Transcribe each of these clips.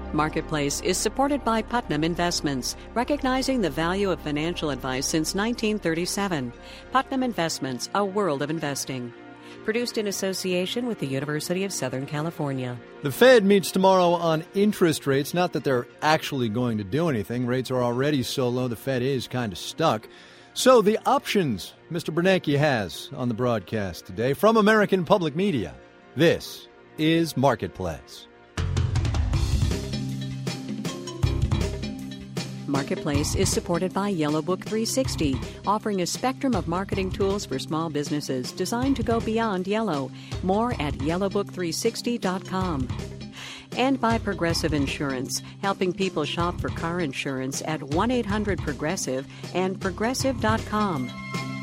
Marketplace is supported by Putnam Investments, recognizing the value of financial advice since 1937. Putnam Investments, a world of investing. Produced in association with the University of Southern California. The Fed meets tomorrow on interest rates. Not that they're actually going to do anything. Rates are already so low, the Fed is kind of stuck. So the options Mr. Bernanke has on the broadcast today from American Public Media. This is Marketplace. Marketplace is supported by Yellow Book 360, offering a spectrum of marketing tools for small businesses designed to go beyond yellow. More at yellowbook360.com. And by Progressive Insurance, helping people shop for car insurance at 1-800-PROGRESSIVE and progressive.com.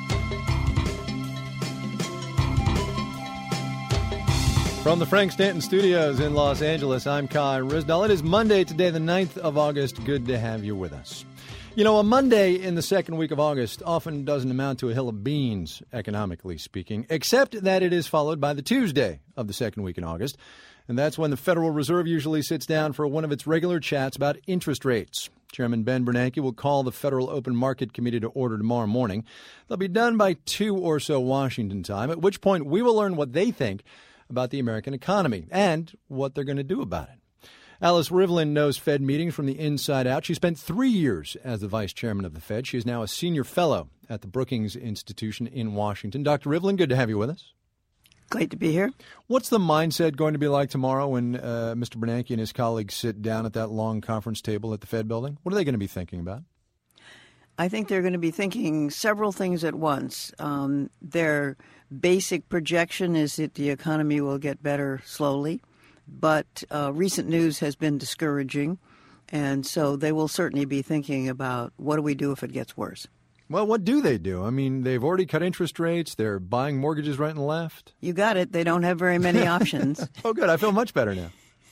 From the Frank Stanton Studios in Los Angeles, I'm Kai Risdall. It is Monday today, the 9th of August. Good to have you with us. You know, a Monday in the second week of August often doesn't amount to a hill of beans, economically speaking, except that it is followed by the Tuesday of the second week in August. And that's when the Federal Reserve usually sits down for one of its regular chats about interest rates. Chairman Ben Bernanke will call the Federal Open Market Committee to order tomorrow morning. They'll be done by 2 or so Washington time, at which point we will learn what they think about the American economy and what they're going to do about it. Alice Rivlin knows Fed meetings from the inside out. She spent 3 years as the vice chairman of the Fed. She is now a senior fellow at the Brookings Institution in Washington. Dr. Rivlin, good to have you with us. Great to be here. What's the mindset going to be like tomorrow when Mr. Bernanke and his colleagues sit down at that long conference table at the Fed building? What are they going to be thinking about? I think they're going to be thinking several things at once. Their basic projection is that the economy will get better slowly, but recent news has been discouraging, and so they will certainly be thinking about what do we do if it gets worse. Well, what do they do? I mean, they've already cut interest rates. They're buying mortgages right and left. You got it. They don't have very many options. Oh, good. I feel much better now.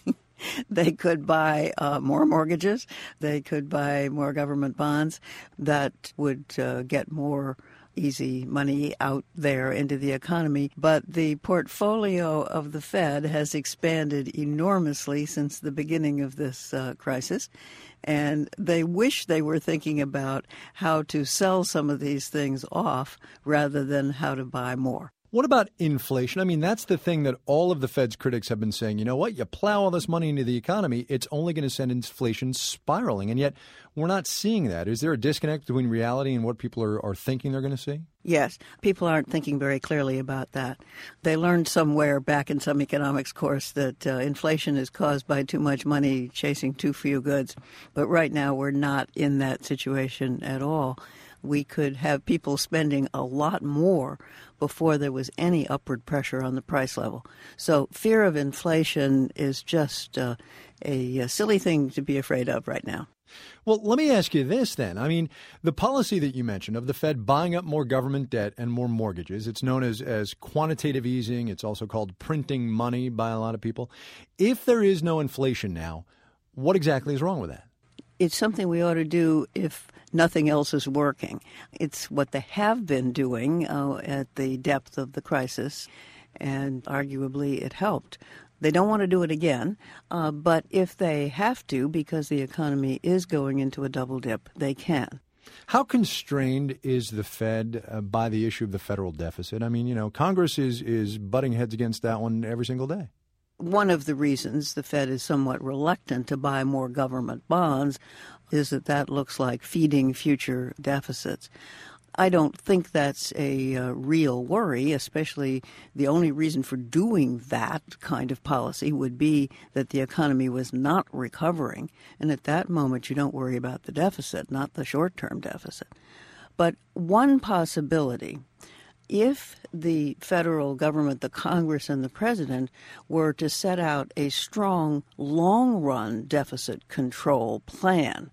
They could buy more mortgages. They could buy more government bonds. That would get more easy money out there into the economy. But the portfolio of the Fed has expanded enormously since the beginning of this crisis. And they wish they were thinking about how to sell some of these things off rather than how to buy more. What about inflation? I mean, that's the thing that all of the Fed's critics have been saying. You know what? You plow all this money into the economy, it's only going to send inflation spiraling. And yet we're not seeing that. Is there a disconnect between reality and what people are thinking they're going to see? Yes. People aren't thinking very clearly about that. They learned somewhere back in some economics course that inflation is caused by too much money chasing too few goods. But right now we're not in that situation at all. We could have people spending a lot more before there was any upward pressure on the price level. So fear of inflation is just a silly thing to be afraid of right now. Well, let me ask you this then. I mean, the policy that you mentioned of the Fed buying up more government debt and more mortgages, it's known as quantitative easing. It's also called printing money by a lot of people. If there is no inflation now, what exactly is wrong with that? It's something we ought to do if nothing else is working. It's what they have been doing at the depth of the crisis, and arguably it helped. They don't want to do it again, but if they have to, because the economy is going into a double dip, they can. How constrained is the Fed by the issue of the federal deficit? I mean, you know, Congress is butting heads against that one every single day. One of the reasons the Fed is somewhat reluctant to buy more government bonds is that looks like feeding future deficits. I don't think that's a real worry, especially the only reason for doing that kind of policy would be that the economy was not recovering. And at that moment, you don't worry about the deficit, not the short-term deficit. But one possibility, if the federal government, the Congress, and the president were to set out a strong, long-run deficit control plan,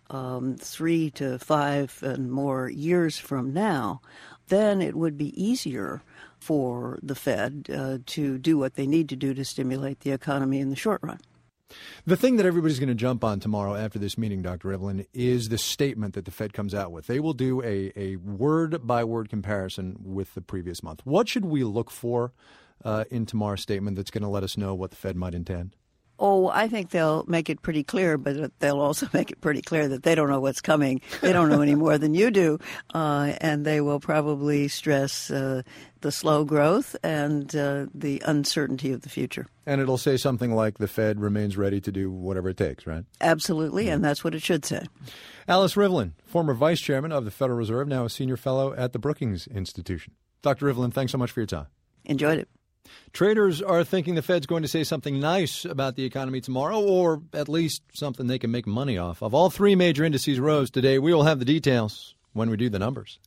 3 to 5 and more years from now, then it would be easier for the Fed to do what they need to do to stimulate the economy in the short run. The thing that everybody's going to jump on tomorrow after this meeting, Dr. Rivlin, is the statement that the Fed comes out with. They will do a word-by-word comparison with the previous month. What should we look for in tomorrow's statement that's going to let us know what the Fed might intend? Oh, I think they'll make it pretty clear, but they'll also make it pretty clear that they don't know what's coming. They don't know any more than you do. And they will probably stress the slow growth and the uncertainty of the future. And it'll say something like the Fed remains ready to do whatever it takes, right? Absolutely, and that's what it should say. Alice Rivlin, former vice chairman of the Federal Reserve, now a senior fellow at the Brookings Institution. Dr. Rivlin, thanks so much for your time. Enjoyed it. Traders are thinking the Fed's going to say something nice about the economy tomorrow, or at least something they can make money off of. All three major indices rose today. We will have the details when we do the numbers.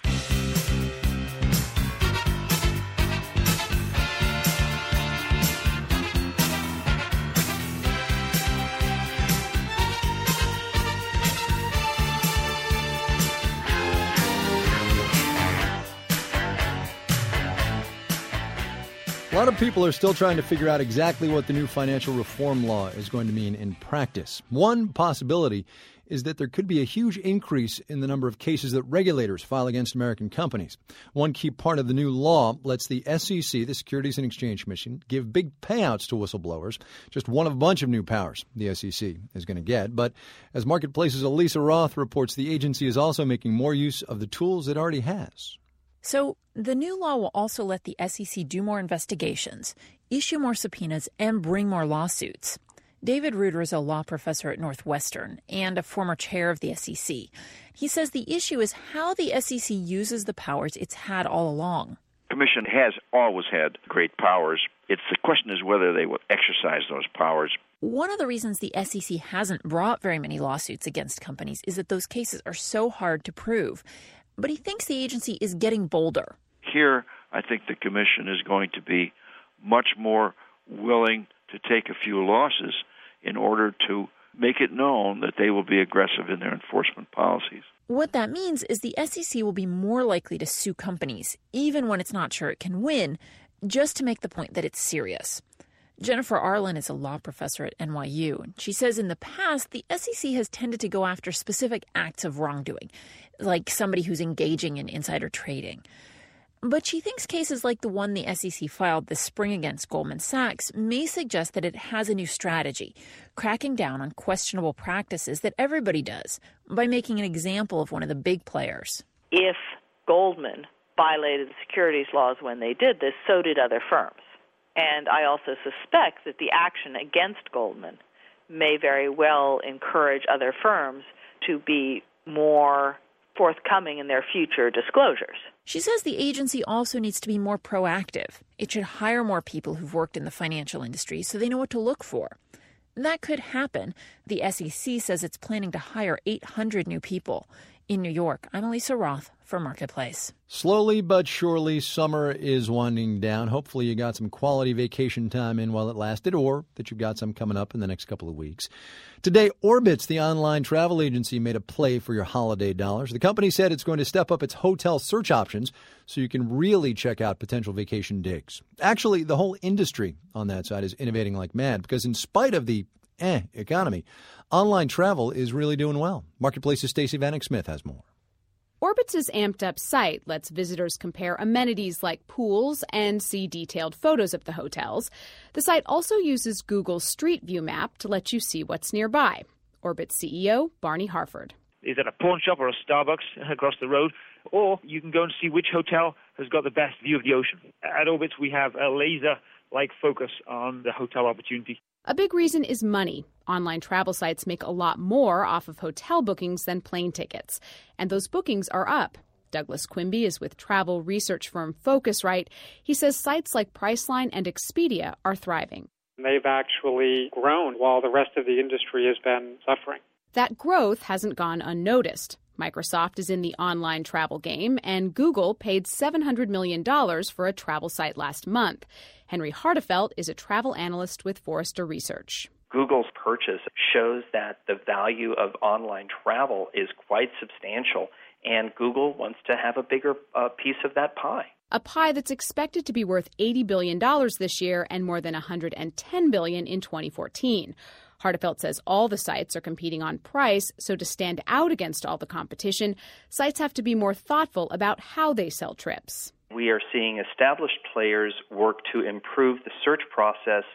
A lot of people are still trying to figure out exactly what the new financial reform law is going to mean in practice. One possibility is that there could be a huge increase in the number of cases that regulators file against American companies. One key part of the new law lets the SEC, the Securities and Exchange Commission, give big payouts to whistleblowers, just one of a bunch of new powers the SEC is going to get. But as Marketplace's Elisa Roth reports, the agency is also making more use of the tools it already has. So the new law will also let the SEC do more investigations, issue more subpoenas, and bring more lawsuits. David Ruder is a law professor at Northwestern and a former chair of the SEC. He says the issue is how the SEC uses the powers it's had all along. The Commission has always had great powers. The question is whether they will exercise those powers. One of the reasons the SEC hasn't brought very many lawsuits against companies is that those cases are so hard to prove. But he thinks the agency is getting bolder. Here, I think the Commission is going to be much more willing to take a few losses in order to make it known that they will be aggressive in their enforcement policies. What that means is the SEC will be more likely to sue companies, even when it's not sure it can win, just to make the point that it's serious. Jennifer Arlen is a law professor at NYU, and she says in the past, the SEC has tended to go after specific acts of wrongdoing, like somebody who's engaging in insider trading. But she thinks cases like the one the SEC filed this spring against Goldman Sachs may suggest that it has a new strategy, cracking down on questionable practices that everybody does by making an example of one of the big players. If Goldman violated the securities laws when they did this, so did other firms. And I also suspect that the action against Goldman may very well encourage other firms to be more forthcoming in their future disclosures. She says the agency also needs to be more proactive. It should hire more people who've worked in the financial industry so they know what to look for. That could happen. The SEC says it's planning to hire 800 new people. In New York, I'm Elisa Roth for Marketplace. Slowly but surely, summer is winding down. Hopefully you got some quality vacation time in while it lasted, or that you've got some coming up in the next couple of weeks. Today, Orbitz, the online travel agency, made a play for your holiday dollars. The company said it's going to step up its hotel search options so you can really check out potential vacation digs. Actually, the whole industry on that side is innovating like mad because in spite of the economy, online travel is really doing well. Marketplace's Stacey Vanek-Smith has more. Orbitz's amped-up site lets visitors compare amenities like pools and see detailed photos of the hotels. The site also uses Google's Street View map to let you see what's nearby. Orbitz CEO Barney Harford. Is it a pawn shop or a Starbucks across the road? Or you can go and see which hotel has got the best view of the ocean. At Orbitz, we have a laser-like focus on the hotel opportunity. A big reason is money. Online travel sites make a lot more off of hotel bookings than plane tickets. And those bookings are up. Douglas Quimby is with travel research firm Focusrite. He says sites like Priceline and Expedia are thriving. They've actually grown while the rest of the industry has been suffering. That growth hasn't gone unnoticed. Microsoft is in the online travel game, and Google paid $700 million for a travel site last month. Henry Hartefelt is a travel analyst with Forrester Research. Google's purchase shows that the value of online travel is quite substantial, and Google wants to have a bigger piece of that pie. A pie that's expected to be worth $80 billion this year and more than $110 billion in 2014. Hartefelt says all the sites are competing on price, so to stand out against all the competition, sites have to be more thoughtful about how they sell trips. We are seeing established players work to improve the search process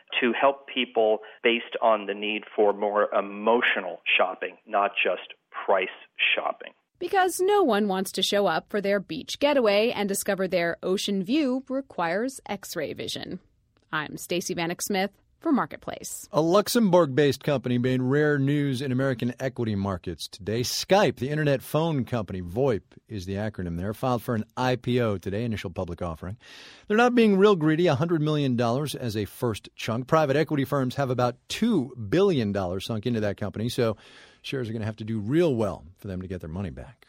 to help people based on the need for more emotional shopping, not just price shopping. Because no one wants to show up for their beach getaway and discover their ocean view requires X-ray vision. I'm Stacey Vanek Smith for Marketplace. A Luxembourg-based company made rare news in American equity markets today. Skype, the internet phone company, VoIP is the acronym there, filed for an IPO today, initial public offering. They're not being real greedy, $100 million as a first chunk. Private equity firms have about $2 billion sunk into that company, so shares are going to have to do real well for them to get their money back.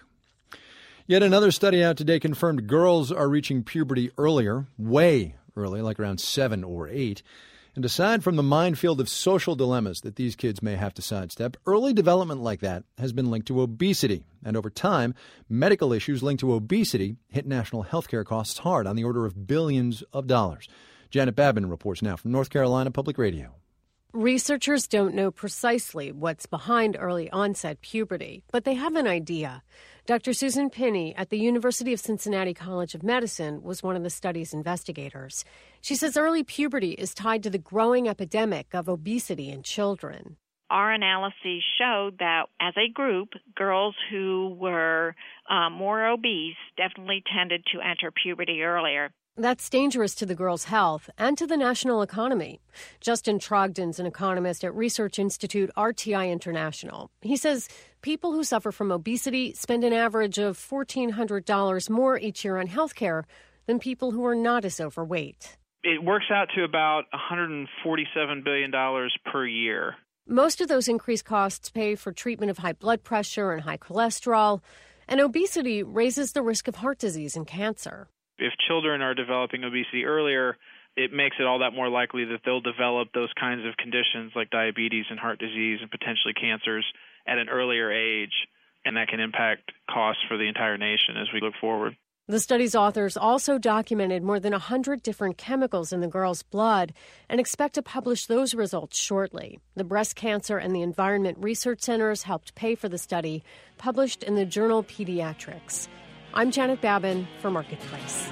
Yet another study out today confirmed girls are reaching puberty earlier, way early, like around 7 or 8. And aside from the minefield of social dilemmas that these kids may have to sidestep, early development like that has been linked to obesity. And over time, medical issues linked to obesity hit national health care costs hard, on the order of billions of dollars. Janet Babin reports now from North Carolina Public Radio. Researchers don't know precisely what's behind early onset puberty, but they have an idea. Dr. Susan Pinney at the University of Cincinnati College of Medicine was one of the study's investigators. She says early puberty is tied to the growing epidemic of obesity in children. Our analyses showed that as a group, girls who were more obese definitely tended to enter puberty earlier. That's dangerous to the girls' health and to the national economy. Justin Trogdon's an economist at Research Institute RTI International. He says people who suffer from obesity spend an average of $1,400 more each year on health care than people who are not as overweight. It works out to about $147 billion per year. Most of those increased costs pay for treatment of high blood pressure and high cholesterol, and obesity raises the risk of heart disease and cancer. If children are developing obesity earlier, it makes it all that more likely that they'll develop those kinds of conditions like diabetes and heart disease and potentially cancers at an earlier age, and that can impact costs for the entire nation as we look forward. The study's authors also documented more than 100 different chemicals in the girls' blood and expect to publish those results shortly. The Breast Cancer and the Environment Research Centers helped pay for the study, published in the journal Pediatrics. I'm Janet Babin for Marketplace.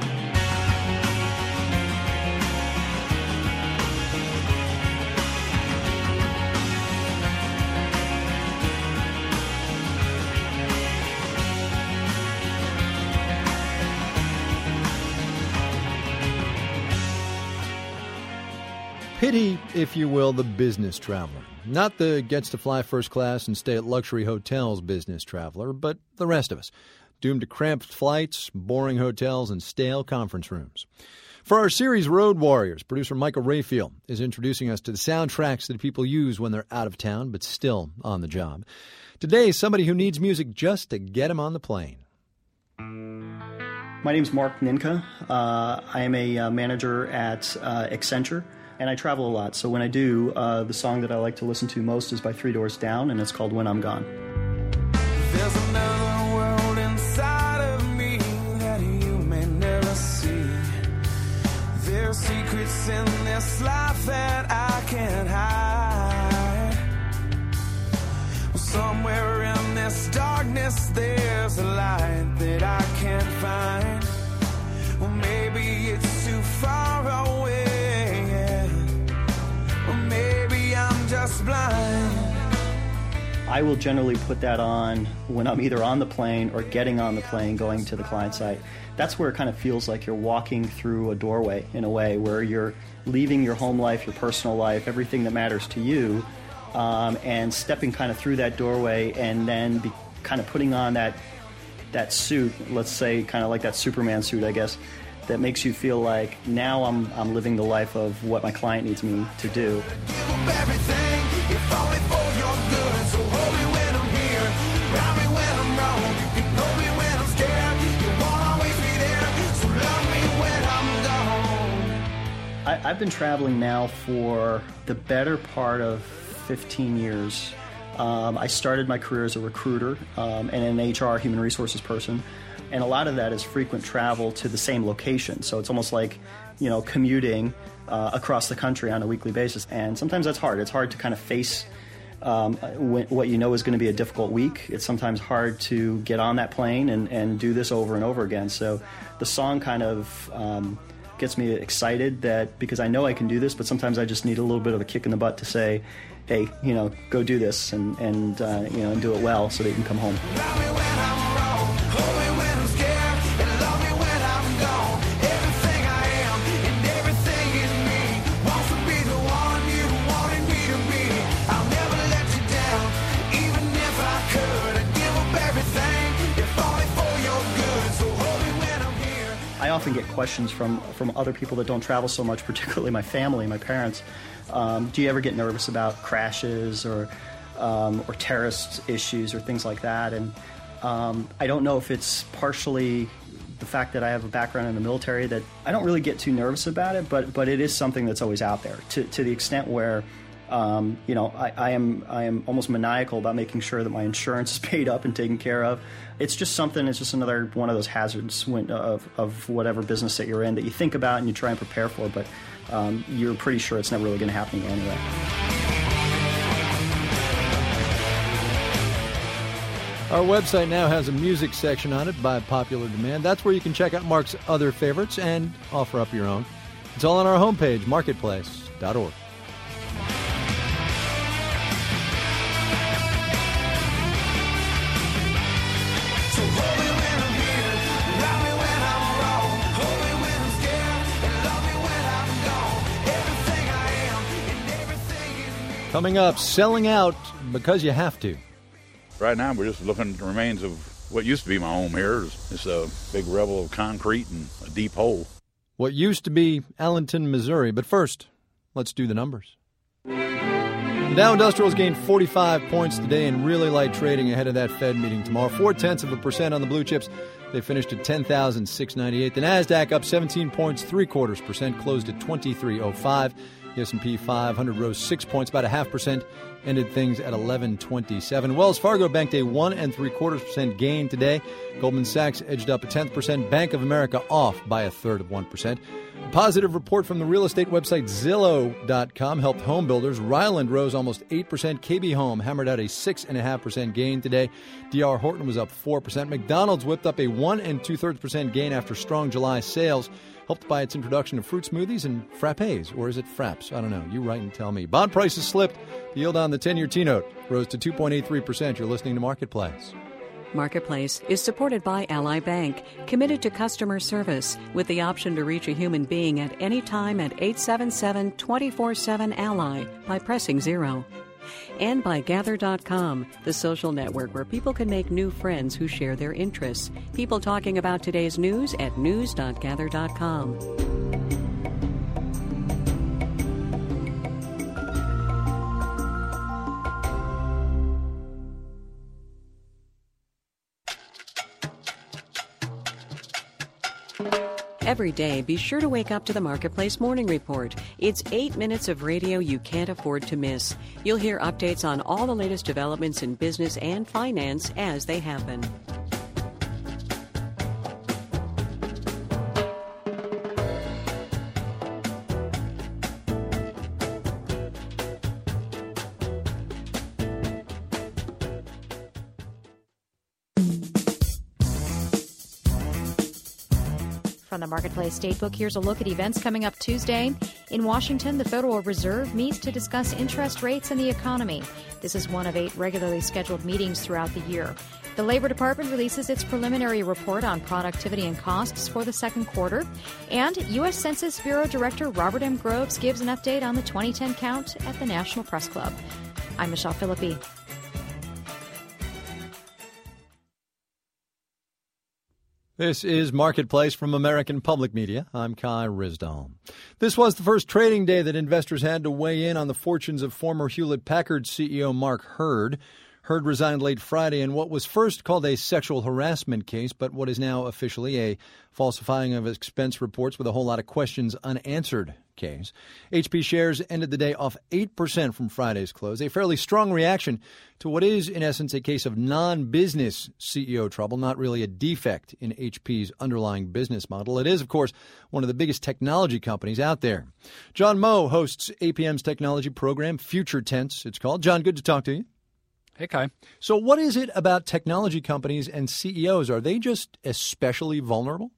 Pity, if you will, the business traveler. Not the gets to fly first class and stay at luxury hotels business traveler, but the rest of us. Doomed to cramped flights, boring hotels, and stale conference rooms. For our series Road Warriors, producer Michael Rayfield is introducing us to the soundtracks that people use when they're out of town but still on the job. Today, somebody who needs music just to get him on the plane. My name's Mark Ninka. I am a manager at Accenture, and I travel a lot. So when I do, the song that I like to listen to most is by Three Doors Down, and it's called When I'm Gone. There's another world inside of me that you may never see. There's secrets in this life that I can't hide. Well, somewhere in this darkness there's a light that I can't find. Well, maybe it's too far away, yeah. Or maybe I'm just blind. I will generally put that on when I'm either on the plane or getting on the plane going to the client site. That's where it kind of feels like you're walking through a doorway in a way, where you're leaving your home life, your personal life, everything that matters to you, and stepping kind of through that doorway and then kind of putting on that suit, let's say kind of like that Superman suit, I guess, that makes you feel like now I'm living the life of what my client needs me to do. I've been traveling now for the better part of 15 years. I started my career as a recruiter and an HR, human resources person, and a lot of that is frequent travel to the same location. So it's almost like, commuting across the country on a weekly basis. And sometimes that's hard. It's hard to kind of face what you know is going to be a difficult week. It's sometimes hard to get on that plane and do this over and over again. So the song kind of gets me excited that because I know I can do this, but sometimes I just need a little bit of a kick in the butt to say, hey, go do this and do it well so that you can come home. I often get questions from other people that don't travel so much, particularly my family, my parents. Do you ever get nervous about crashes or terrorist issues or things like that? And I don't know if it's partially the fact that I have a background in the military that I don't really get too nervous about it, but it is something that's always out there to the extent where I am almost maniacal about making sure that my insurance is paid up and taken care of. It's just another one of those hazards of whatever business that you're in that you think about and you try and prepare for, but you're pretty sure it's never really going to happen anyway. Our website now has a music section on it by popular demand. That's where you can check out Mark's other favorites and offer up your own. It's all on our homepage, marketplace.org. Coming up, selling out because you have to. Right now, we're just looking at the remains of what used to be my home here. It's a big rubble of concrete and a deep hole. What used to be Allenton, Missouri. But first, let's do the numbers. The Dow Industrials gained 45 points today in really light trading ahead of that Fed meeting tomorrow. 0.4% on the blue chips. They finished at 10,698. The NASDAQ up 17 points, 0.75%, closed at 2305. The S&P 500 rose 6 points, about 0.5%, ended things at 1127. Wells Fargo banked a 1.75% gain today. Goldman Sachs edged up 0.1%. Bank of America off by 1/3%. A positive report from the real estate website Zillow.com helped home builders. Ryland rose almost 8%. KB Home hammered out a 6.5% gain today. D.R. Horton was up 4%. McDonald's whipped up a 1.2% gain after strong July sales, helped by its introduction of fruit smoothies and frappes, or is it fraps? I don't know. You write and tell me. Bond prices slipped. The yield on the 10-year T-note rose to 2.83%. You're listening to Marketplace. Marketplace is supported by Ally Bank, committed to customer service with the option to reach a human being at any time at 877-24-7-ALLY by pressing 0. And by Gather.com, the social network where people can make new friends who share their interests. People talking about today's news at news.gather.com. Every day, be sure to wake up to the Marketplace Morning Report. It's 8 minutes of radio you can't afford to miss. You'll hear updates on all the latest developments in business and finance as they happen. From the Marketplace Statebook, here's a look at events coming up Tuesday. In Washington, the Federal Reserve meets to discuss interest rates and the economy. This is one of 8 regularly scheduled meetings throughout the year. The Labor Department releases its preliminary report on productivity and costs for the second quarter. And U.S. Census Bureau Director Robert M. Groves gives an update on the 2010 count at the National Press Club. I'm Michelle Philippi. This is Marketplace from American Public Media. I'm Kai Ryssdal. This was the first trading day that investors had to weigh in on the fortunes of former Hewlett-Packard CEO Mark Hurd. Hurd resigned late Friday in what was first called a sexual harassment case, but what is now officially a falsifying of expense reports with a whole lot of questions unanswered case. HP shares ended the day off 8% from Friday's close, a fairly strong reaction to what is, in essence, a case of non-business CEO trouble, not really a defect in HP's underlying business model. It is, of course, one of the biggest technology companies out there. John Moe hosts APM's technology program, Future Tense, it's called. John, good to talk to you. Hey, Kai. So what is it about technology companies and CEOs? Are they just especially vulnerable?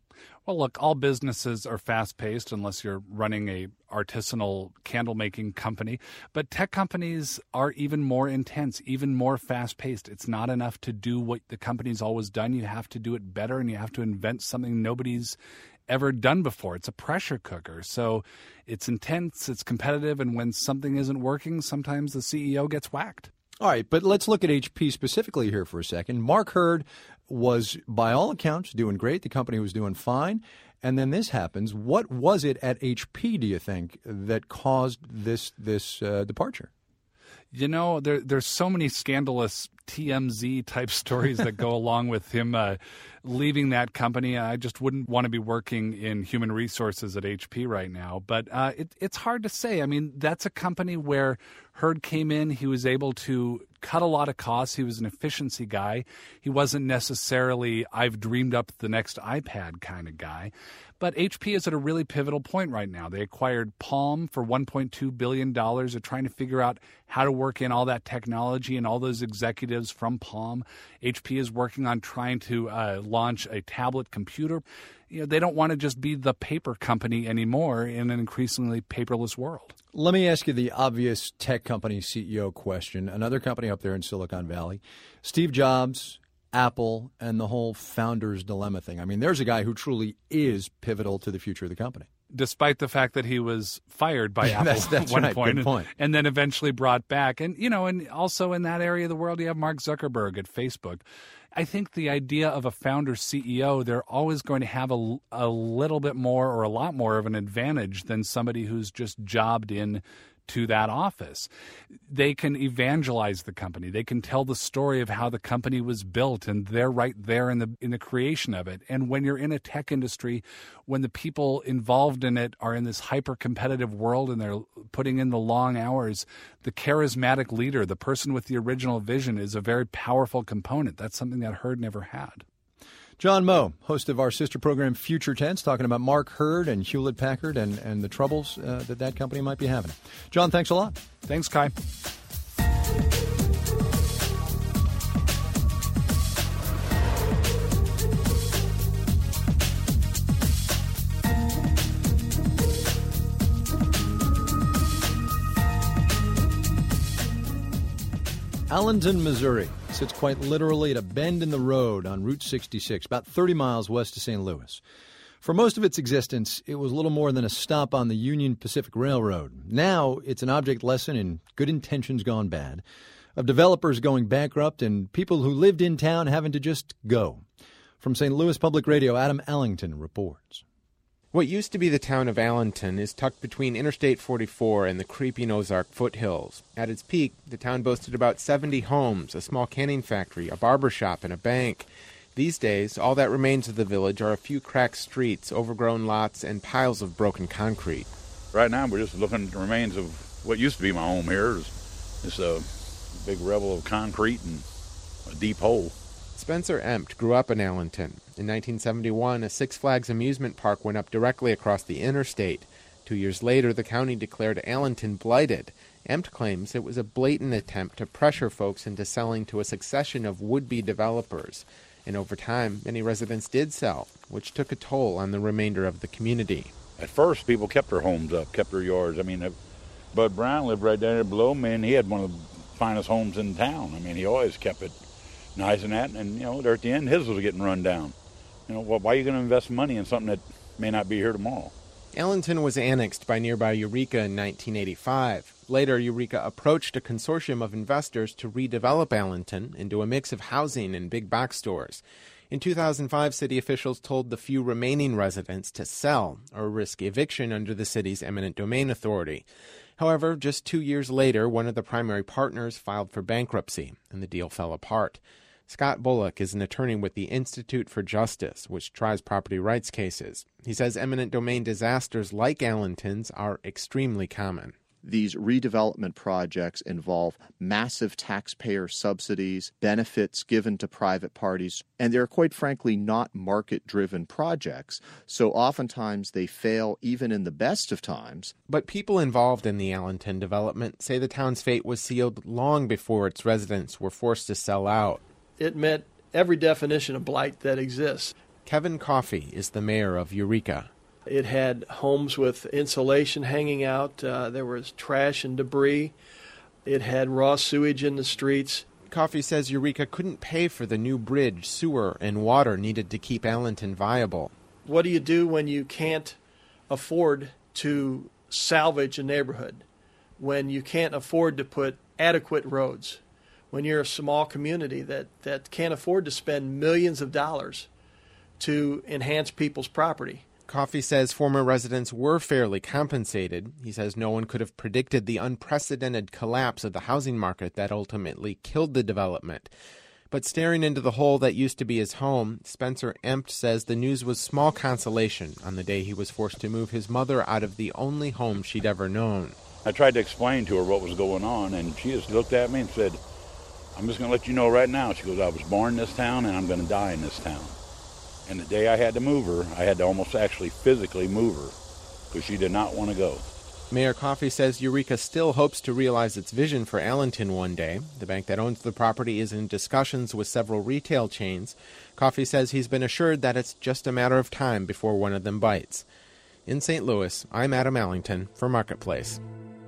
Well, look, all businesses are fast-paced unless you're running a artisanal candle-making company. But tech companies are even more intense, even more fast-paced. It's not enough to do what the company's always done. You have to do it better, and you have to invent something nobody's ever done before. It's a pressure cooker. So it's intense, it's competitive, and when something isn't working, sometimes the CEO gets whacked. All right, but let's look at HP specifically here for a second. Mark Hurd was, by all accounts, doing great. The company was doing fine. And then this happens. What was it at HP, do you think, that caused this departure? You know, there's so many scandalous TMZ-type stories that go along with him leaving that company. I just wouldn't want to be working in human resources at HP right now. But it's hard to say. I mean, that's a company where Hurd came in. He was able to cut a lot of costs. He was an efficiency guy. He wasn't necessarily, I've dreamed up the next iPad kind of guy. But HP is at a really pivotal point right now. They acquired Palm for $1.2 billion. They're trying to figure out how to work in all that technology and all those executives from Palm. HP is working on trying to launch a tablet computer. You know, they don't want to just be the paper company anymore in an increasingly paperless world. Let me ask you the obvious tech company CEO question. Another company up there in Silicon Valley, Steve Jobs, Apple, and the whole founder's dilemma thing. I mean, there's a guy who truly is pivotal to the future of the company. Despite the fact that he was fired by Apple that's at one right, point, good point. And then eventually brought back. And, you know, and also in that area of the world, you have Mark Zuckerberg at Facebook. I think the idea of a founder CEO, they're always going to have a little bit more or a lot more of an advantage than somebody who's just jobbed in to that office. They can evangelize the company. They can tell the story of how the company was built, and they're right there in the creation of it. And when you're in a tech industry, when the people involved in it are in this hyper-competitive world and they're putting in the long hours, the charismatic leader, the person with the original vision, is a very powerful component. That's something that Hurd never had. John Moe, host of our sister program Future Tense, talking about Mark Hurd and Hewlett-Packard and the troubles that company might be having. John, thanks a lot. Thanks, Kai. Allenton, Missouri sits quite literally at a bend in the road on Route 66, about 30 miles west of St. Louis. For most of its existence, it was little more than a stop on the Union Pacific Railroad. Now it's an object lesson in good intentions gone bad, of developers going bankrupt and people who lived in town having to just go. From St. Louis Public Radio, Adam Ellington reports. What used to be the town of Allenton is tucked between Interstate 44 and the creeping Ozark foothills. At its peak, the town boasted about 70 homes, a small canning factory, a barber shop, and a bank. These days, all that remains of the village are a few cracked streets, overgrown lots, and piles of broken concrete. Right now, we're just looking at the remains of what used to be my home here. It's a big revel of concrete and a deep hole. Spencer Empt grew up in Allenton. In 1971, a Six Flags amusement park went up directly across the interstate. 2 years later, the county declared Allenton blighted. Empt claims it was a blatant attempt to pressure folks into selling to a succession of would-be developers. And over time, many residents did sell, which took a toll on the remainder of the community. At first, people kept their homes up, kept their yards. I mean, Bud Brown lived right down there below me, and he had one of the finest homes in town. I mean, he always kept it nice and that, and, you know, there at the end, his was getting run down. You know, well, why are you going to invest money in something that may not be here tomorrow? Allenton was annexed by nearby Eureka in 1985. Later, Eureka approached a consortium of investors to redevelop Allenton into a mix of housing and big box stores. In 2005, city officials told the few remaining residents to sell or risk eviction under the city's eminent domain authority. However, just 2 years later, one of the primary partners filed for bankruptcy, and the deal fell apart. Scott Bullock is an attorney with the Institute for Justice, which tries property rights cases. He says eminent domain disasters like Allenton's are extremely common. These redevelopment projects involve massive taxpayer subsidies, benefits given to private parties, and they're quite frankly not market-driven projects, so oftentimes they fail even in the best of times. But people involved in the Allenton development say the town's fate was sealed long before its residents were forced to sell out. It met every definition of blight that exists. Kevin Coffey is the mayor of Eureka. It had homes with insulation hanging out. There was trash and debris. It had raw sewage in the streets. Coffey says Eureka couldn't pay for the new bridge, sewer, and water needed to keep Allenton viable. What do you do when you can't afford to salvage a neighborhood? When you can't afford to put adequate roads? When you're a small community that can't afford to spend millions of dollars to enhance people's property? Coffey says former residents were fairly compensated. He says no one could have predicted the unprecedented collapse of the housing market that ultimately killed the development. But staring into the hole that used to be his home, Spencer Empt says the news was small consolation on the day he was forced to move his mother out of the only home she'd ever known. I tried to explain to her what was going on, and she just looked at me and said, "I'm just going to let you know right now." She goes, "I was born in this town, and I'm going to die in this town." And the day I had to move her, I had to almost actually physically move her because she did not want to go. Mayor Coffey says Eureka still hopes to realize its vision for Allenton one day. The bank that owns the property is in discussions with several retail chains. Coffey says he's been assured that it's just a matter of time before one of them bites. In St. Louis, I'm Adam Allington for Marketplace.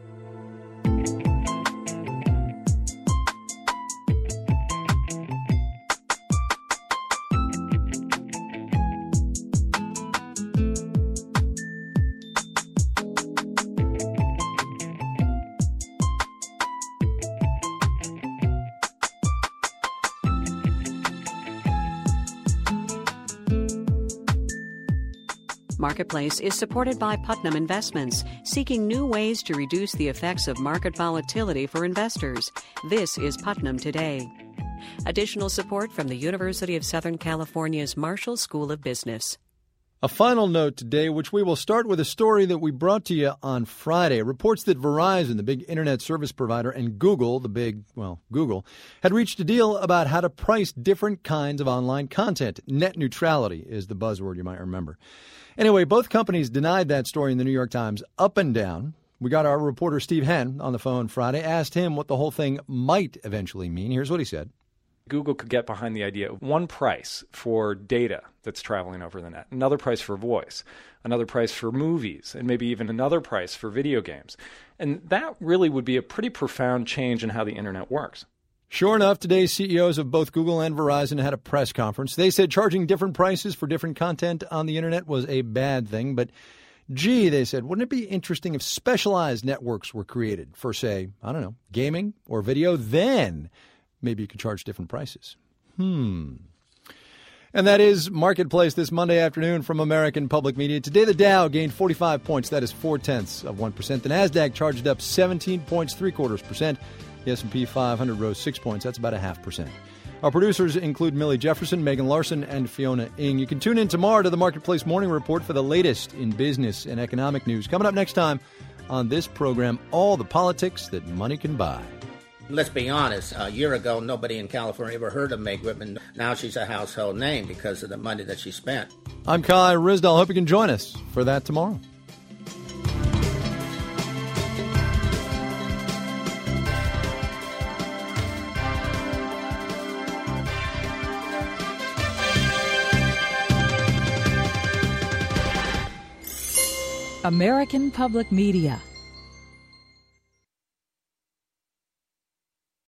Marketplace is supported by Putnam Investments, seeking new ways to reduce the effects of market volatility for investors. This is Putnam Today. Additional support from the University of Southern California's Marshall School of Business. A final note today, which we will start with a story that we brought to you on Friday. Reports that Verizon, the big internet service provider, and Google, Google, had reached a deal about how to price different kinds of online content. Net neutrality is the buzzword you might remember. Anyway, both companies denied that story in the New York Times up and down. We got our reporter Steve Henn on the phone Friday, asked him what the whole thing might eventually mean. Here's what he said. Google could get behind the idea of one price for data that's traveling over the net, another price for voice, another price for movies, and maybe even another price for video games. And that really would be a pretty profound change in how the internet works. Sure enough, today's CEOs of both Google and Verizon had a press conference. They said charging different prices for different content on the internet was a bad thing. But, gee, they said, wouldn't it be interesting if specialized networks were created for, say, I don't know, gaming or video? Then maybe you could charge different prices. And that is Marketplace this Monday afternoon from American Public Media. Today, the Dow gained 45 points. That is 0.4%. The NASDAQ charged up 17.75%. The S&P 500 rose 6 points. That's about 0.5%. Our producers include Millie Jefferson, Megan Larson, and Fiona Ng. You can tune in tomorrow to the Marketplace Morning Report for the latest in business and economic news. Coming up next time on this program, all the politics that money can buy. Let's be honest, a year ago, nobody in California ever heard of Meg Whitman. Now she's a household name because of the money that she spent. I'm Kai Risdall. Hope you can join us for that tomorrow. American Public Media